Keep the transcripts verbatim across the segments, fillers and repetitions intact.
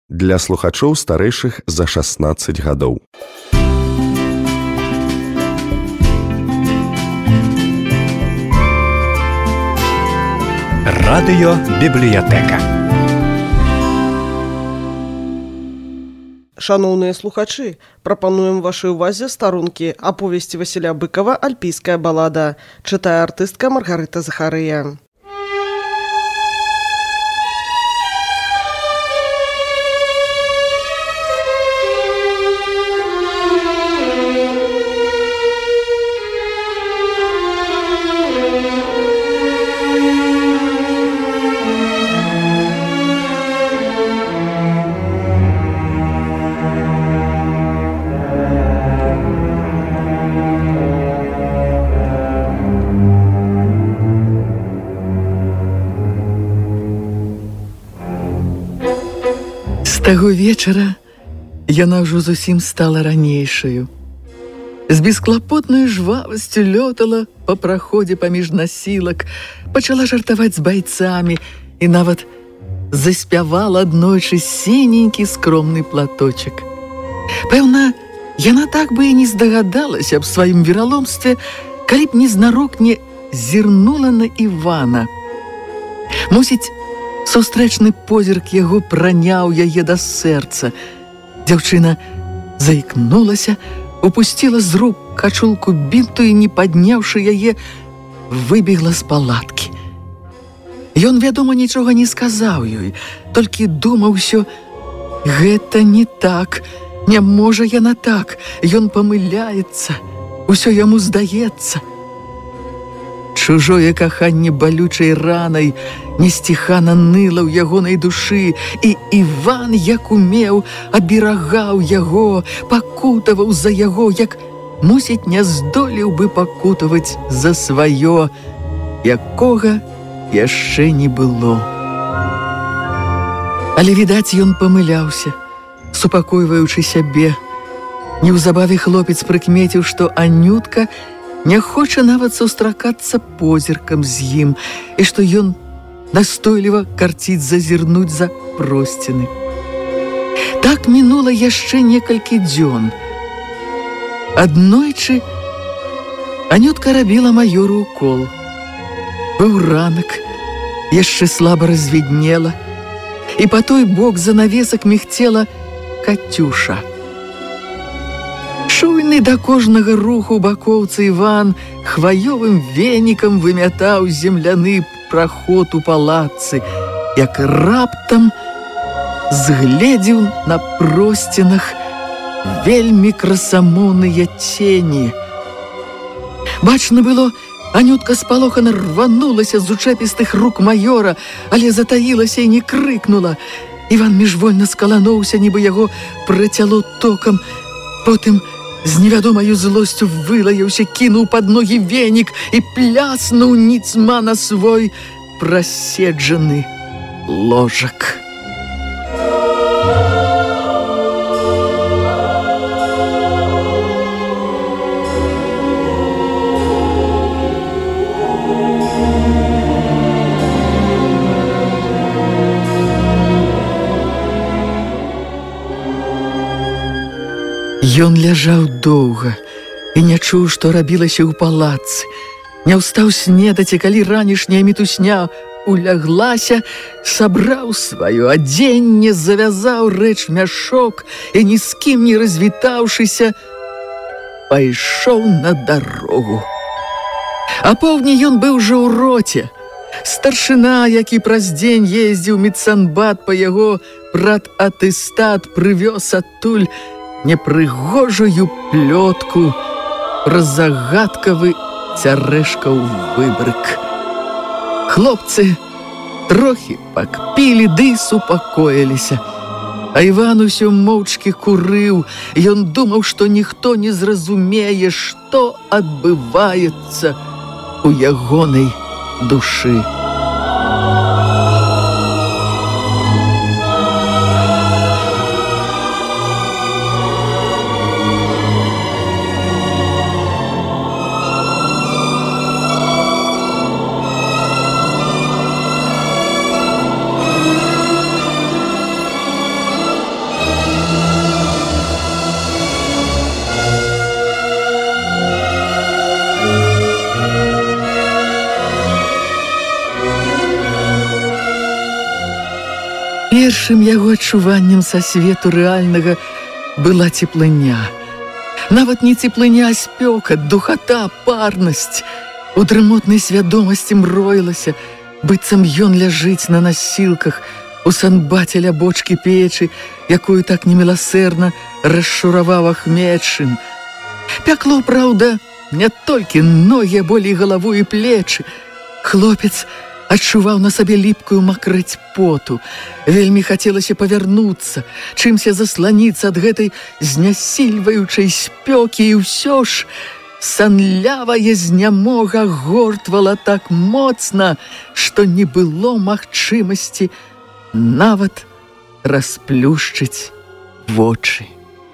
для слухачоў старэйшых за шаснаццаць гадоў. Радыёбібліятэка. Шаноўныя слухачы, прапануем вашай увазе старонкі аповесці Васіля Быкава «Альпійская балада». Чытае артыстка Маргарыта Захарыя. Таго вечара яна ўжо зусім стала ранейшаю. З бесклапотнаю жвавасцю лётала па праходзе паміж насілак, пачала жартаваць з байцамі і нават заспявала аднойчы сіненькі скромны платочак. Пэўна, яна так бы і не здагадалася аб сваім вераломстве, калі б незнарок не зірнула на Івана. Мусіць, сустрэчны позірк яго праняў яе да сэрца. Дзяўчына заікнулася, упусціла з рук качулку бінту і, не падняўшы яе, выбегла з палаткі. Ён, вядома, нічога не сказаў ёй, толькі думаў усё: гэта не так, не можа яна так, ён памыляецца, усё яму здаецца. Чужое каханне балючай ранай несціхана ныла ў ягонай душы, і Іван, як умеў, аберагаў яго, пакутаваў за яго, як, мусіць, не здолеў бы пакутаваць за сваё, якога яшчэ не было. Але, відаць, ён памыляўся, супакойваючы сябе. Неўзабаве хлопец прыкмеціў, што Анютка не хоча нават сустракацца позіркам з ім, і што ён настойліва карціць зазірнуць за просціны. Так мінула яшчэ некалькі дзён. Аднойчы Анютка рабіла маёру укол. Быў ранак, яшчэ слаба развіднела, і па той бок занавесак мігцела Катюша. Чуйны да кожнага руху бакоўцы Іван хваёвым венікам вымятаў земляны праход у палацы, як раптам згледзеў на просцінах вельмі красамоўныя цені. Бачна было, Анютка спалохана рванулася з учэпістых рук маёра, але затаілася і не крыкнула. Іван міжвольна скалануўся, нібы яго працяло токам, потым з невядомаю злосцю вылаяўся, кінуў пад ногі венік і пляснуў ніцма на свой праседжаны ложак. Ён ляжаў доўга і не чуў, што рабілася ў палацы. Не ўстаў снедаць, і калі ранішняя мітусня уляглася, сабраў сваё адзенне, завязаў рэч мяшок і, ні з кім не развітаўшыся, пайшоў на дарогу. Апоўдні ён быў жа ў роце. Старшына, які праз дзень ездзіў медсанбат па яго прататэстат, прывёз адтуль непрыгожую плётку пра загадкавы цярэшкаў выбрык. Хлопцы трохі пакпілі ды супакоіліся, а Іван усё моўчкі курыў. Ён думаў, што ніхто не зразумее, што адбываецца у ягонай душы. першым яго адчуваннем са свету рэальнага была цеплыня. Нават не цеплыня, а спёка, духата, парнасць. У дрымотнай свядомасці мроілася, быццам ён ляжыць на насілках у санбаце ля бочкі печы, якую так неміласэрна расшураваў Ахметшын. Пякло, праўда, не толькі ногі, а болей галаву і плечы. Хлопец адчуваў на сабе ліпкую макрэць поту. Вельмі хацелася павярнуцца, чымся засланіцца ад гэтай знясільваючай спёкі, і ўсё ж санлявая знямога гортвала так моцна, што не было магчымасці нават расплюшчыць вочы.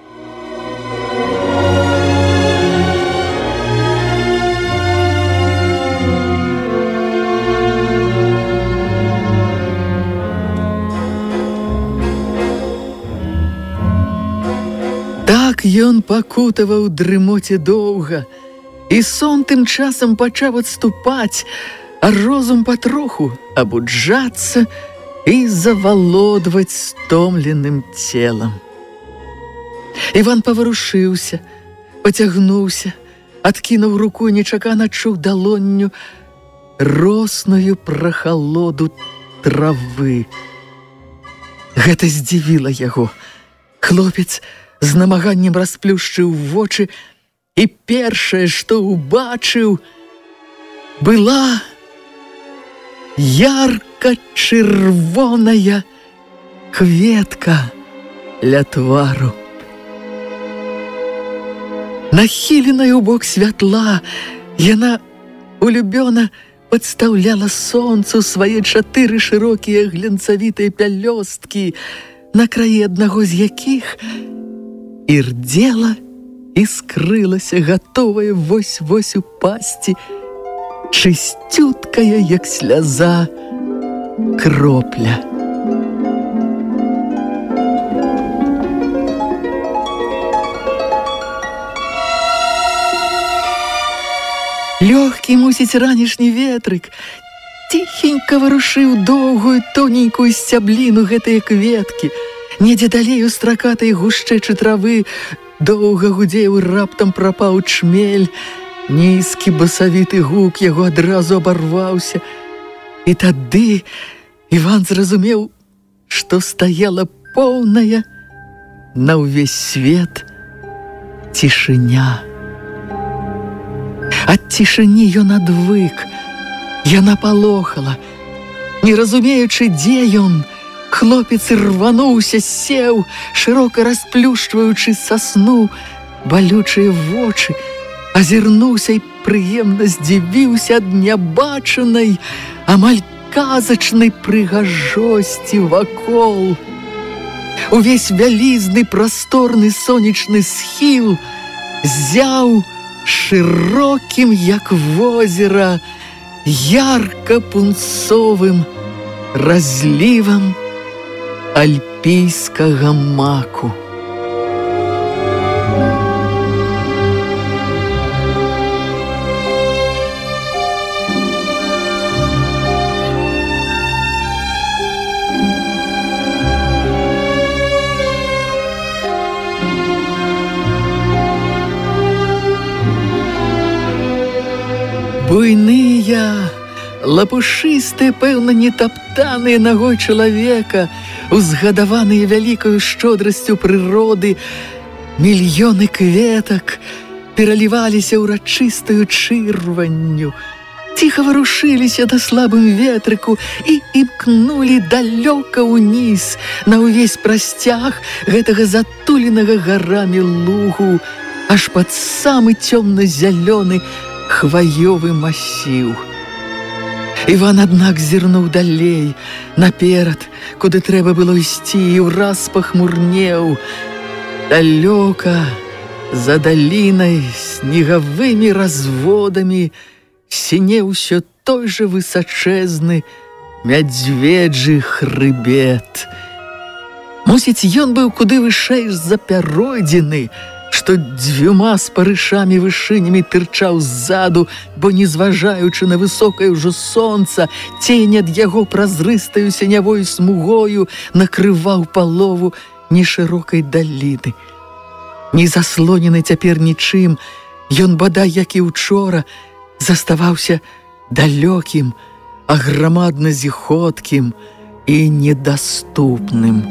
Так ён пакутаваў дрымоте доўга, і сон тым часам пачаў адступаць, а розум патроху абуджацца і завалодваць стомленым целам. Іван паварушыўся, пацягнуўся, адкінуў руку і нечакана чуў далонню росную прахалоду травы. Гэта здзівіла яго. Хлопец з намаганнем расплюшчыў вочы, і першае, што ўбачыў, была ярка-чырвоная кветка ля твару. Нахіленая ў бок святла, яна улюбёна падстаўляла сонцу свае чатыры шырокія глянцавітыя пялёсткі, на краі аднаго з якіх ірдзела і скрылася, гатовая вось-вось упасці, чысцюткая, як сляза, кропля. Лёгкі, мусіць, ранішні ветрык ціхенька варушыў доўгую тоненькую сцябліну гэтыя кветкі. Недзе далей у стракатай гушчэчы травы доўга гудзеў і раптам прапаў чмель. Нізкі басавіты гук яго адразу абарваўся. І тады Іван зразумеў, што стаяла поўная на ўвесь свет цішыня. Ад цішыні ён адвык, яна палохала. Не разумеючы, дзе ён, хлопец рвануўся, сеў, шырока расплюшчваючы са сну балючыя вочы, азірнуўся і прыемна здзівіўся ад нябачанай, амаль казачнай прыгажосці вакол. Увесь вялізны прасторны сонечны схіл зяў шырокім, як возера, ярка-пунцовым разлівам альпійскага маку. Буйныя, лапушыстыя, пэўна, нетаптаныя нагой чалавека, узгадаваныя вялікаю шчодрасцю прыроды, мільёны кветак пераліваліся ўрачыстаю чырванню, ціха варушыліся на слабым ветрыку і імкнулі далёка ўніз на ўвесь прасцяг гэтага затуленага гарамі лугу, аж пад самы цёмна-зялёны хваёвы масіў. Іван, аднак, зірнуў далей, наперад, куды трэба было ісці, і ўраз пахмурнеў. Далёка, за далінай, снегавымі разводамі сінеў усё той жа высачэзны мядзведжы хрыбет. Мусіць, ён быў куды вышэй з-за пяройдзіны, што дзвюма спарышамі вышынямі тырчаў ззаду, бо, не зважаючы на высокае ўжо сонца, цень ад яго празрыстаю сенявой смугою накрываў палову нешырокай даліны. Не заслонены цяпер нічым, ён, бадай, як і учора, заставаўся далёкім, аграмадна зіхоткім і недаступным.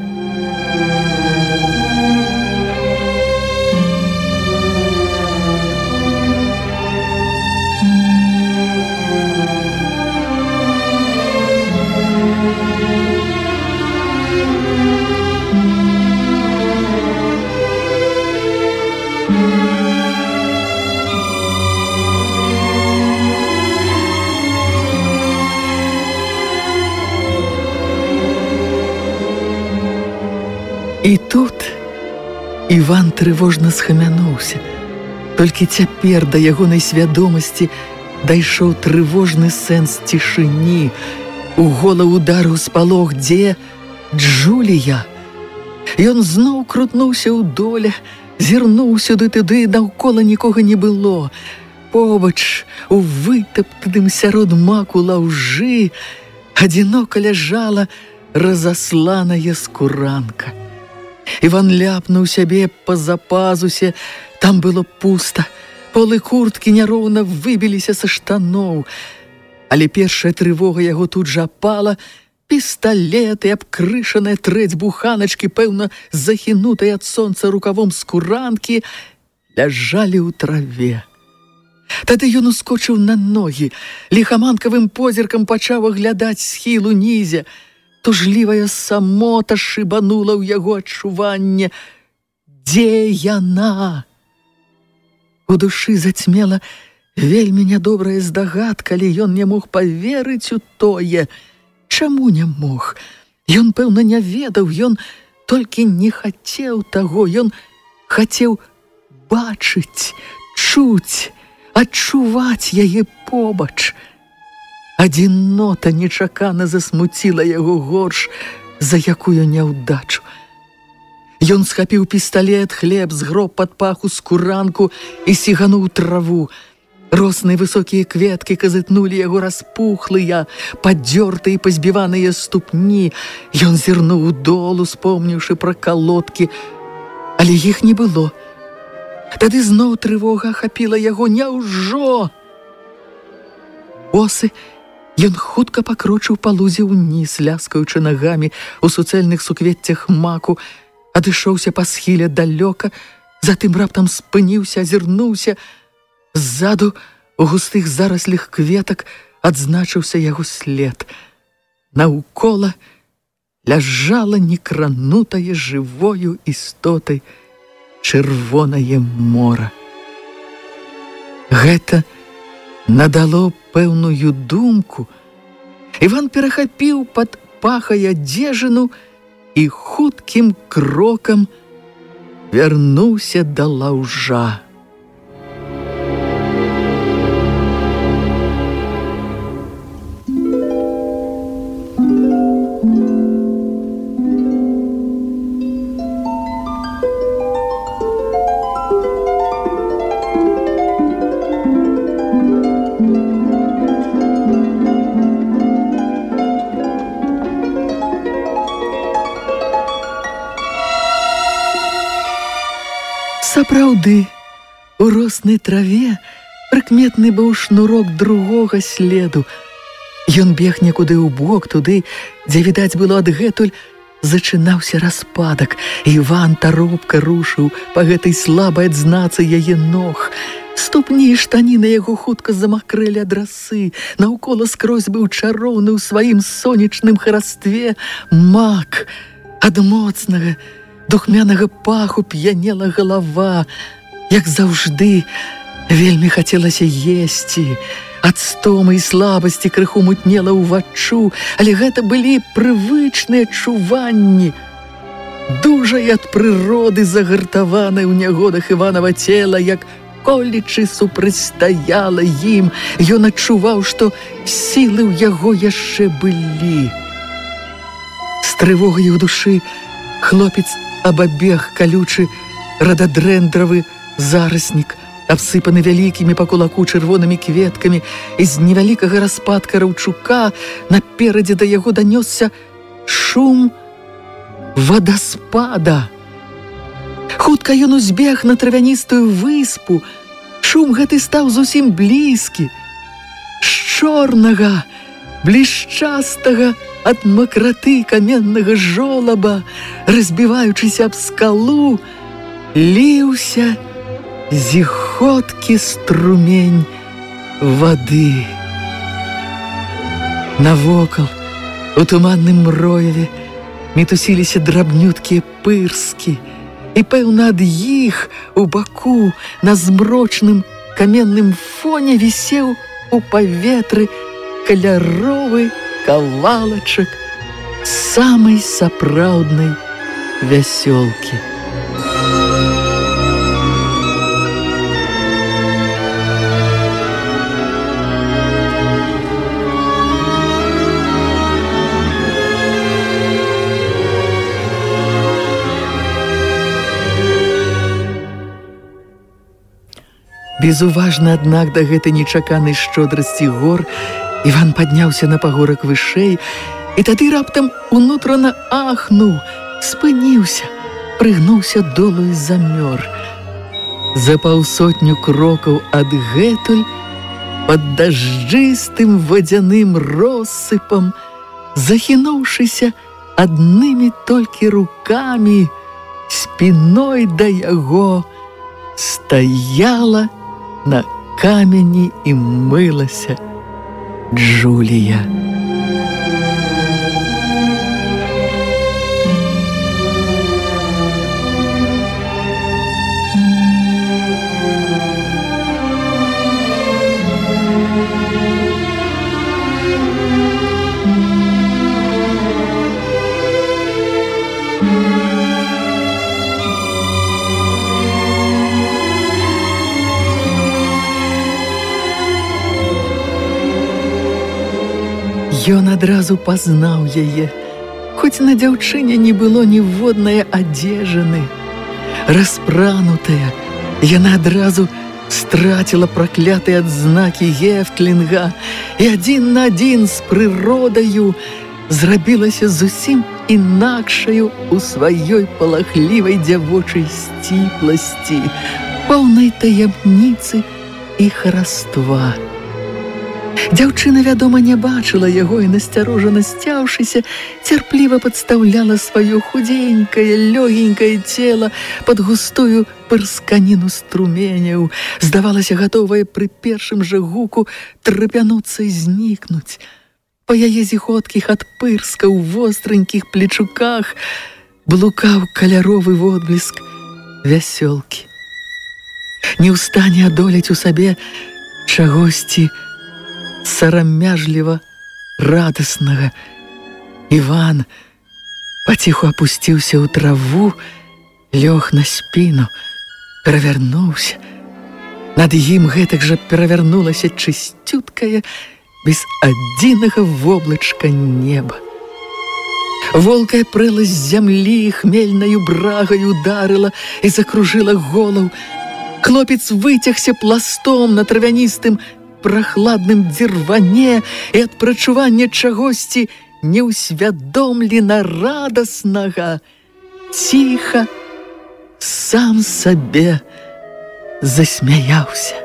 І тут Іван трывожна схамянуўся. Толькі цяпер да ягонай свядомасці дайшоў трывожны сэнс цішыні. У голову ударыў спалох, дзе Джулія. Ён зноў крутнуўся ў доле, зірнуў сюды-туды, наўкола нікога не было. Побач, у вытаптаным сярод маку лаўжы, адзінока ляжала разасланая скуранка. Іван ляпнуў сябе па-за пазусе, там было пуста, полы курткі няроўна выбіліся са штаноў. Але першая трывога яго тут жа апала, пісталеты, абкрышаныя трэць буханачкі, пэўна, захінутыя ад сонца рукавом скуранкі, ляжалі ў траве. Тады ён ускочыў на ногі, ліхаманкавым позіркам пачаў аглядаць схіл унізе. Тужлівая самота шыбанула ў яго адчуванне. Дзе яна? У душы зацьмела вельмі нядобрая здагадка, але ён не мог паверыць у тое. Чаму не мог? Ён, пэўна, не ведаў, ён толькі не хацеў таго, ён хацеў бачыць, чуць, адчуваць яе побач. Адзінота нечакана засмуціла яго горш за якую няўдачу. Ён схапіў пісталет, хлеб, згроб пад паху скуранку і сігануў траву. Росныя высокія кветкі казытнулі яго распухлыя, падзёртыя і пазбіваныя ступні. Ён зірнуў удолу, спомніўшы пра калодкі, але іх не было. Тады зноў трывога ахапіла яго. Няўжо? Босы ён хутка пакрочыў па лузе ўніз, ляскаючы нагамі у суцэльных суквеццях маку, адышоўся па схіле далёка, затым раптам спыніўся, азірнуўся. Ззаду у густых зараслях кветак адзначыўся яго след. Наўкола ляжала некранутае жывою істотай чырвонае мора. Гэта надало пэўную думку. Іван перахапіў пад пахай адзежыну і хуткім крокам вярнуўся да лаўжа. Сапраўды, у роснай траве прыкметны быў шнурок другога следу. Ён бег некуды ў бок, туды, дзе, відаць, было адгэтуль, зачынаўся распадак. Іван таропка рушыў па гэтай слабай адзнацы яе ног. Ступні і штаніны яго хутка замакрэлі ад расы. Наўкола скрозь быў чароўны ў сваім сонечным харастве мак. Ад моцнага, духмянага паху п'янела галава. Як заўжды, вельмі хацелася есці. Ад стомы і слабасці крыху мутнела ўваччу, але гэта былі прывычныя чуванні. Дужай ад прыроды загартаванай у нягодах Іванова цела, як колечы супрацьстаяла ім, ён адчуваў, што сілы ў яго яшчэ былі. З трывогай у душы хлопец абабег калючы рададрэндравы зараснік, абсыпаны вялікімі па кулаку чырвонымі кветкамі, і з невялікага распадка раўчука наперадзе да яго данёсся шум вадаспада. Хутка ён узбег на травяністую выспу. Шум гэты стаў зусім блізкі. З чорнага, блішчастага ад макраты каменнага жолаба, разбіваючыся аб скалу, ліўся зіхоткі струмень вады. Навокал, у туманным мроеве, мітусіліся драбнюткія пырскі, і, пэўна, ад іх у баку на змрочным каменным фоне вісеў у паветры каляровы кавалачак самай сапраўднай вясёлкі. Безуважна, аднак, да гэтай нечаканай шчодрасці гор Іван падняўся на пагорак вышэй, і тады раптам унутрана ахнуў, спыніўся, прыгнуўся долу і замёр. За паўсотню крокаў адгэтуль, пад дажджыстым вадзяным россыпам, захінуўшыся аднымі толькі рукамі, спіной да яго стаяла на камені і мылася Джулія. Ён адразу пазнаў яе, хоць на дзяўчыне не было ніводнае адзежыны. Распранутая, яна адразу страціла праклятыя адзнакі гефтлінга і адзін на адзін з прыродаю зрабілася зусім інакшаю у сваёй палахлівай дзявочай сціпласці, поўнай таямніцы і хараства. Дзяўчына, вядома, не бачыла яго і, насцярожана сцяўшыся, цярпліва падстаўляла сваё худзенькае, лёгенькае цела пад густую пырсканіну струменяў, здавалася, гатовая пры першым жа гуку трапянуцца і знікнуць. Па яе зіхоткіх ад пырскаў востранькіх плечуках блукаў каляровы водбліск вясёлкі. Не ў стане адолець у сабе чагосьці сарамяжліва радаснага, Іван паціху апусціўся ў траву, лёг на спіну, перавярнуўся. Над ім гэтак жа перавярнулася чысцюткае, без адзінага воблачка неба. Волкая прыла з зямлі хмельнаю брагай ударыла і закружыла голаў. Хлопец выцягся пластом на травяністым прахладным дзірване і ад прачування чагосьці неўсвядомлена радаснага ціха сам сабе засмяяўся.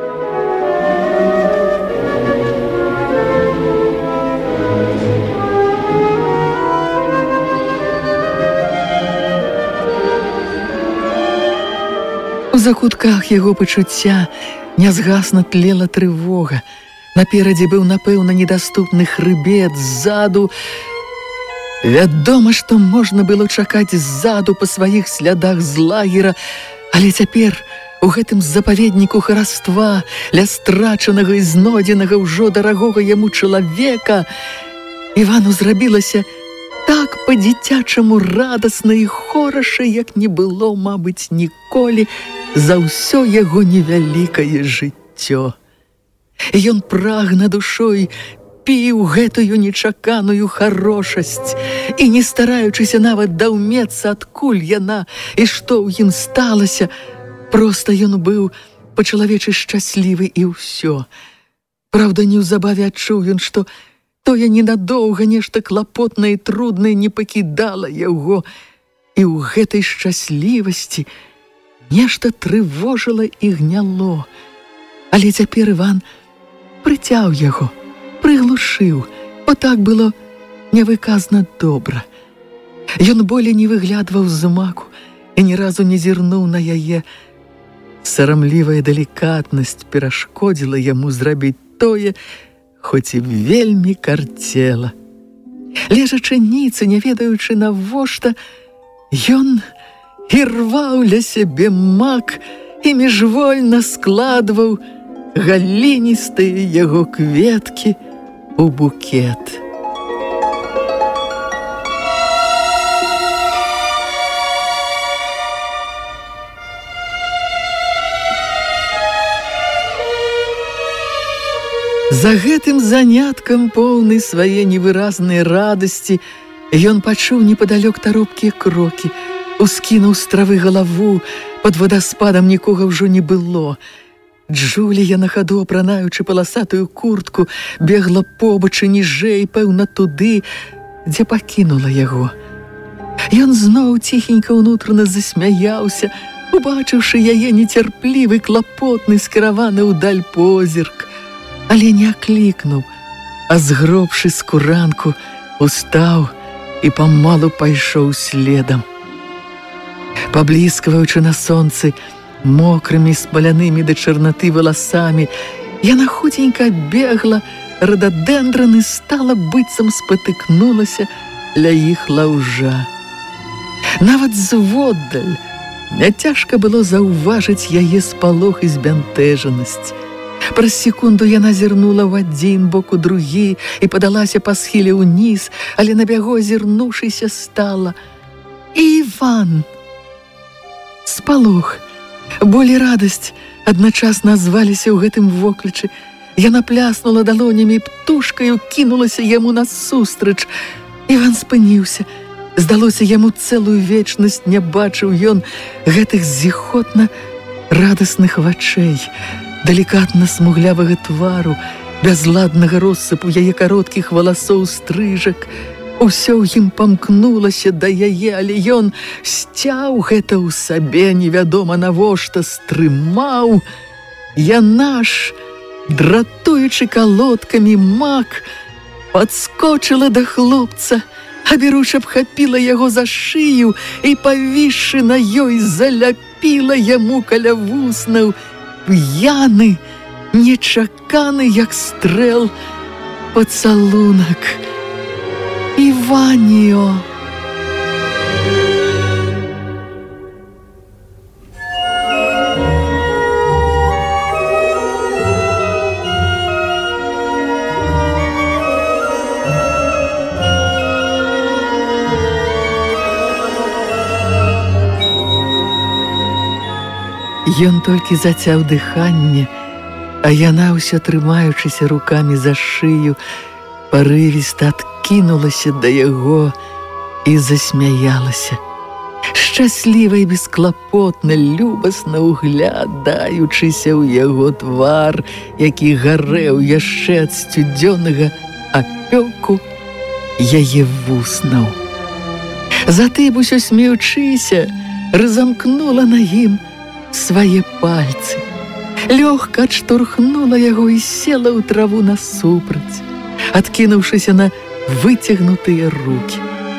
У закутках яго пачуцця нязгасна тлела трывога. Наперадзе быў, напэўна, недаступны хрыбет, ззаду. Вядома, што можна было чакаць ззаду па сваіх слядах з лагера, але цяпер у гэтым запаведніку хараства, ля страчанага і знойдзенага ўжо дарагога яму чалавека, Івану зрабілася так па-дзіцячаму радасна і хораша, як не было, мабыць, ніколі за ўсё яго невялікае жыццё. Ён прагна душой піў гэтую нечаканую харошасць і, не стараючыся нават даўмецца, адкуль яна і што ў ім сталася, Проста ён быў па-чалавечы шчаслівы і ўсё. Праўда, неўзабаве адчуў ён, што тое ненадоўга нешта клапотнае і труднае не пакідала яго, і ў гэтай шчаслівасці нешта трывожыла і гняло. Але цяпер Іван прыцяў яго, прыглушыў, бо так было невыказна добра. Ён болей не выглядваў з маку і ні разу не зірнуў на яе. Сарамлівая далікатнасць перашкодзіла яму зрабіць тое, хоць і вельмі карцела. Лежачы ніцы, не ведаючы навошта, ён і рваў ля сябе мак і міжвольна складваў галіністыя яго кветкі у букет. За гэтым заняткам, поўны свае невыразныя радасці, ён пачуў непадалёк таропкія крокі, ускінуў з травы галаву, пад вадаспадам нікога ўжо не было. Джулія, на хаду апранаючы паласатую куртку, бегла побач і ніжэй, пэўна туды, дзе пакінула яго. Ён зноў ціхенька ўнутрана засмяяўся, убачыўшы яе нецярплівы, клапотны, скіраваны ўдаль позірк. Але не аклікнуў, а згробшы скуранку, устаў і памалу пайшоў следам. Пабліскваючы на сонцы мокрымі, спалянымі да чарнаты валасамі, яна хуценька бегла, рададэндранны стала, быццам спатыкнулася ля іх лаўжа. Нават зводдаль няцяжка было заўважыць яе спалох і збянтэжанасць. Праз секунду яна зірнула ў адзін бок, у другі і падалася па схіле ўніз, але на бягу азірнуўшыся стала. І Іван! Спалох, боль і радасць адначасна азваліся ў гэтым воклічы. Яна пляснула далонямі і птушкаю кінулася яму насустрач. Іван спыніўся. Здалося яму цэлую вечнасць не бачыў ён гэтых зіхотна радасных вачэй, далікатна смуглявага твару, бязладнага россыпу яе кароткіх валасоў стрыжак. Усё ў ім памкнулася да яе, але ён сцяў гэта ў сабе, невядома навошта стрымаў. Яна ж, дратуючы калодкамі мак, падскочыла да хлопца, аберуч абхапіла яго за шыю і, павісшы на ёй, заляпіла яму каля вуснаў п'яны, нечаканы, як стрэл, пацалунак. Іваніо! Ён толькі зацяў дыханне, а яна, ўсё трымаючыся рукамі за шыю, парывіста адкінулася да яго і засмяялася. Шчасліва і бесклапотна, любасна углядаючыся ў яго твар, які гарэў яшчэ ад сцюдзёнага апёку яе вуснаў. Затым, усё смеючыся, разамкнула на ім свае пальцы, лёгка адштурхнула яго і села ў траву насупраць, адкінуўшыся на выцягнутыя рукі.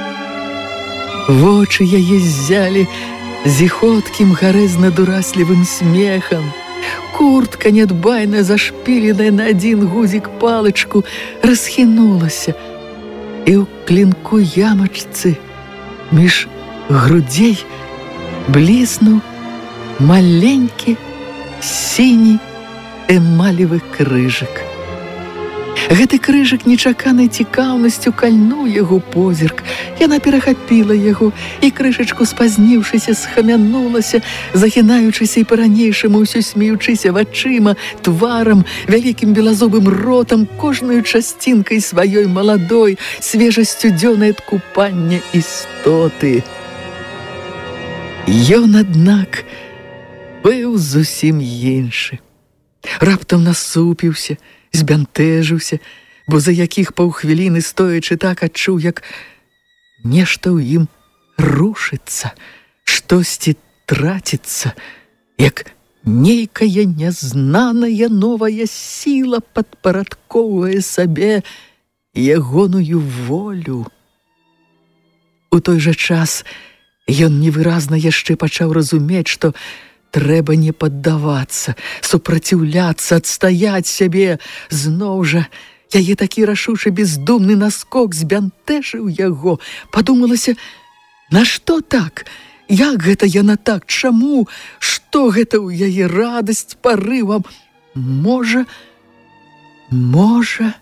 Вочы яе ззялі зіхоткім гарэзна-дураслівым смехам. Куртка, нядбайна зашпіленая на адзін гузік палачку, расхінулася, і ў клінку ямачцы між грудзей бліснуў маленькі сіні эмалевы крыжык. Гэты крыжык нечаканай цікаўнасцю кальнуў яго позірк. Яна перахапіла яго і, крышачку спазніўшыся, схамянулася, захінаючыся і па-ранейшаму ўсё смеючыся вачыма, тварам, вялікім белазубым ротам, кожнаю часцінкай сваёй маладой, свежасцюдзёнай ад купання істоты. Ён, аднак, быў зусім іншы. Раптам насупіўся, збянтэжыўся, бо за якіх паўхвіліны стоячы так адчуў, як нешта ў ім рушыцца, штосьці траціцца, як нейкая нязнаная новая сіла падпарадкоўвае сабе ягоную волю. У той жа час ён невыразна яшчэ пачаў разумець, што трэба не паддавацца, супраціўляцца, адстаяць сябе. Зноў жа яе такі рашучы бездумны наскок збянтэжыў яго. Падумалася, нашто так? Як гэта яна так? Чаму? Што гэта ў яе радасць парывам? Можа, можа...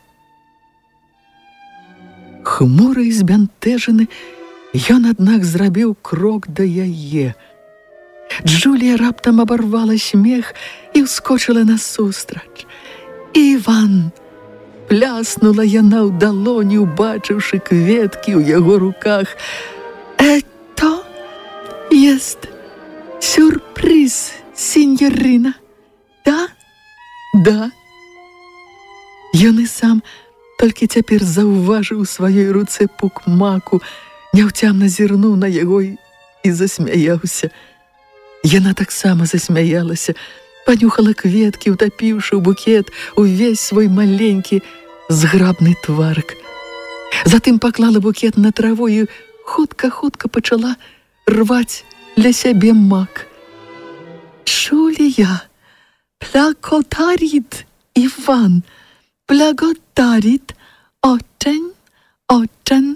Хмуры і збянтэжаны, ён, аднак, зрабіў крок да яе. Джулія раптам абарвала смех і ўскочыла насустрач. «Іван!» – пляснула яна ў далоні, убачыўшы кветкі ў яго руках. «Это есть сюрприз, сеньорина, да?» «Да». Ён і сам толькі цяпер заўважыў у сваёй руцэ пук маку, няўцямна зірнуў на яго і засмяяўся. Яна таксама засмяялася, панюхала кветкі, утапіўшы ў букет увесь свой маленькі зграбны тварык. Затым паклала букет на траву і хутка-хутка пачала рваць для сябе мак. «Джулія, благодарит Иван, благодарит очень, очень».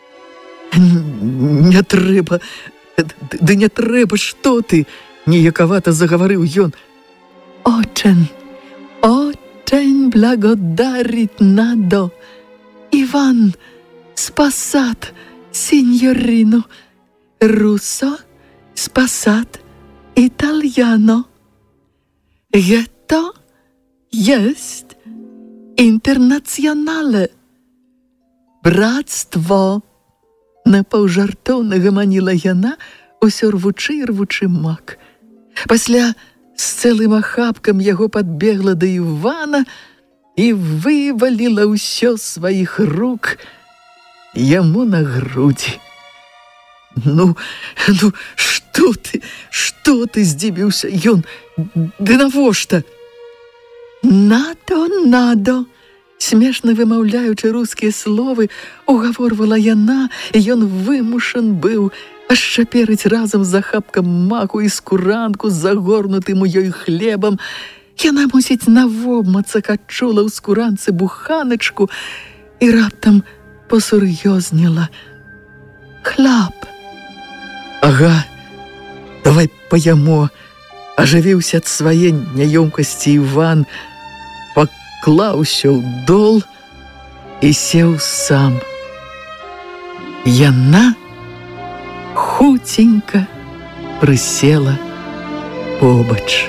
«Не трэба, ды не трэба, што ты?» – неякавата загаварыў ён. «Очень, очень благодарит надо. Иван спасат сеньорину. Руссо спасат итальяно. Это есть интернационале. Братство». Напаўжартоўна гаманіла яна, усё рвучы і рвучы мак. Пасля з цэлым ахапкам яго падбегла да Івана і вываліла ўсё сваіх рук яму на грудзі. «Ну, ну, што ты, што ты?» – здзівіўся ён. «Ды навошта?» «Надо, надо!» Смешна вымаўляючы рускія словы, угаворвала яна, і ён вымушан быў ашчаперыць разам з ахапкам маку і скуранку з загорнутым у ёй хлебам. Яна, мусіць, навобмацак адчула ў скуранцы буханачку і раптам пасур'ёзніла. «Хляб!» «Ага, давай паяму!» – ажывіўся ад свае няёмкасці Іван, клаўся ў дол і сеў сам. Яна хуценька прысела побач.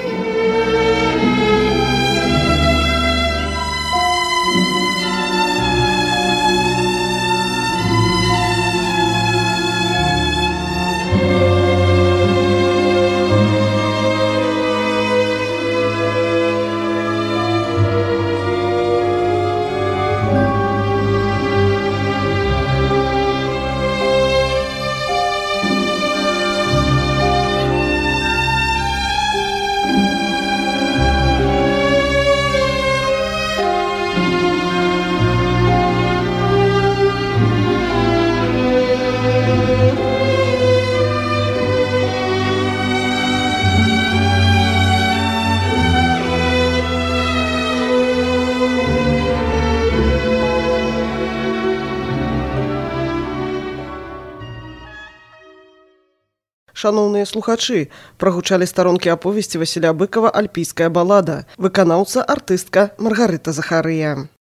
Шаноўныя слухачы, прагучалі старонкі аповесці Васіля Быкава «Альпійская балада», выканаўца артыстка Маргарыта Захарыя.